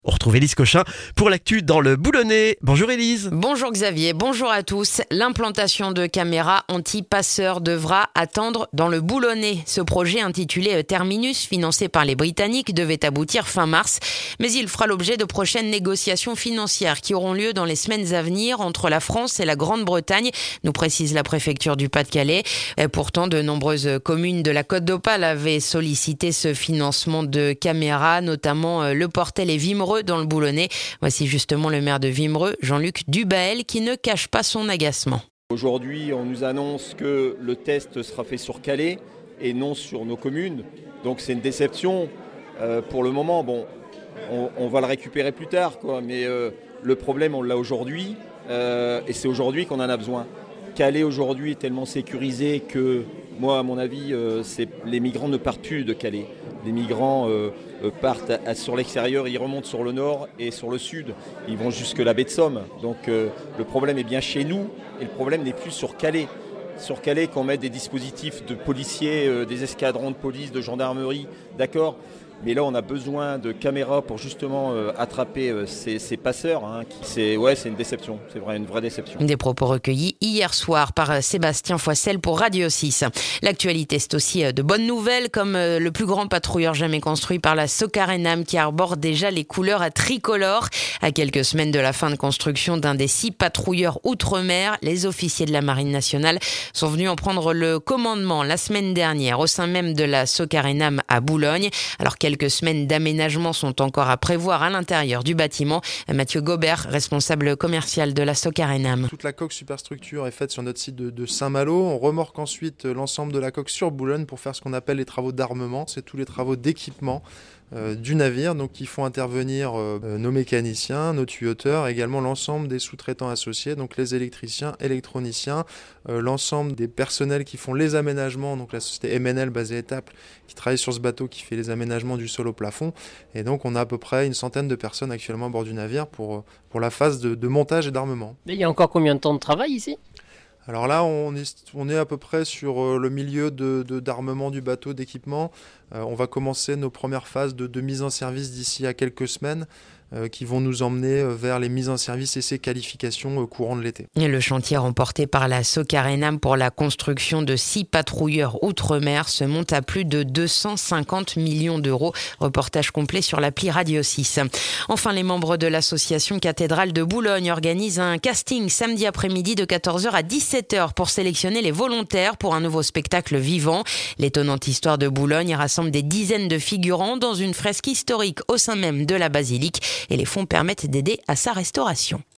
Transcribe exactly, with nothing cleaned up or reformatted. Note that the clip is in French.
On retrouve Élise Cochin pour l'actu dans le Boulonnais. Bonjour Élise. Bonjour Xavier, bonjour à tous. L'implantation de caméras anti-passeurs devra attendre dans le Boulonnais. Ce projet intitulé Terminus, financé par les Britanniques, devait aboutir fin mars. Mais il fera l'objet de prochaines négociations financières qui auront lieu dans les semaines à venir entre la France et la Grande-Bretagne, nous précise la préfecture du Pas-de-Calais. Et pourtant, de nombreuses communes de la Côte d'Opale avaient sollicité ce financement de caméras, notamment Le Portel et Vimereux dans le Boulonnais. Voici justement le maire de Vimereux, Jean-Luc Dubaël, qui ne cache pas son agacement. Aujourd'hui, on nous annonce que le test sera fait sur Calais et non sur nos communes. Donc c'est une déception. Euh, pour le moment, bon, on, on va le récupérer plus tard, quoi. Mais euh, le problème, on l'a aujourd'hui euh, et c'est aujourd'hui qu'on en a besoin. Calais aujourd'hui est tellement sécurisé que, moi, à mon avis, euh, c'est, les migrants ne partent plus de Calais. Les migrants euh, euh, partent à, à, sur l'extérieur, ils remontent sur le nord et sur le sud. Ils vont jusque la baie de Somme. Donc euh, le problème est bien chez nous et le problème n'est plus sur Calais. Sur Calais, qu'on mette des dispositifs de policiers, euh, des escadrons de police, de gendarmerie, d'accord. Mais là, on a besoin de caméras pour justement euh, attraper euh, ces, ces passeurs. Hein, qui, c'est, ouais, c'est une déception, c'est vrai, une vraie déception. Des propos recueillis hier soir par Sébastien Foissel pour Radio six. L'actualité, c'est aussi de bonnes nouvelles, comme le plus grand patrouilleur jamais construit par la Socarénam, qui arbore déjà les couleurs à tricolore. À quelques semaines de la fin de construction d'un des six patrouilleurs outre-mer, les officiers de la Marine nationale sont venus en prendre le commandement la semaine dernière au sein même de la Socarénam à Boulogne. Alors quelques semaines d'aménagement sont encore à prévoir à l'intérieur du bâtiment. Mathieu Gobert, responsable commercial de la Socarénam. Toute la coque superstructure est faite sur notre site de, de Saint-Malo. On remorque ensuite l'ensemble de la coque sur Boulogne pour faire ce qu'on appelle les travaux d'armement. C'est tous les travaux d'équipement euh, du navire, donc qui font intervenir euh, nos mécaniciens, nos tuyauteurs, également l'ensemble des sous-traitants associés, donc les électriciens, électroniciens, euh, l'ensemble des personnels qui font les aménagements, donc la société M N L basée à Étaples qui travaille sur ce bateau, qui fait les aménagements du sol au plafond. Et donc on a à peu près une centaine de personnes actuellement à bord du navire pour, pour la phase de, de montage et d'armement. Mais il y a encore combien de temps de travail ici ? Alors là, on est, on est à peu près sur le milieu de, de, d'armement du bateau, d'équipement. Euh, on va commencer nos premières phases de, de mise en service d'ici à quelques semaines euh, qui vont nous emmener vers les mises en service et ces qualifications euh, courant de l'été. Et le chantier remporté par la Socarénam pour la construction de six patrouilleurs outre-mer se monte à plus de deux cent cinquante millions d'euros. Reportage complet sur l'appli Radio six. Enfin, les membres de l'association Cathédrale de Boulogne organisent un casting samedi après-midi de quatorze heures à dix-sept heures pour sélectionner les volontaires pour un nouveau spectacle vivant. L'étonnante histoire de Boulogne rassemble des dizaines de figurants dans une fresque historique au sein même de la basilique et les fonds permettent d'aider à sa restauration.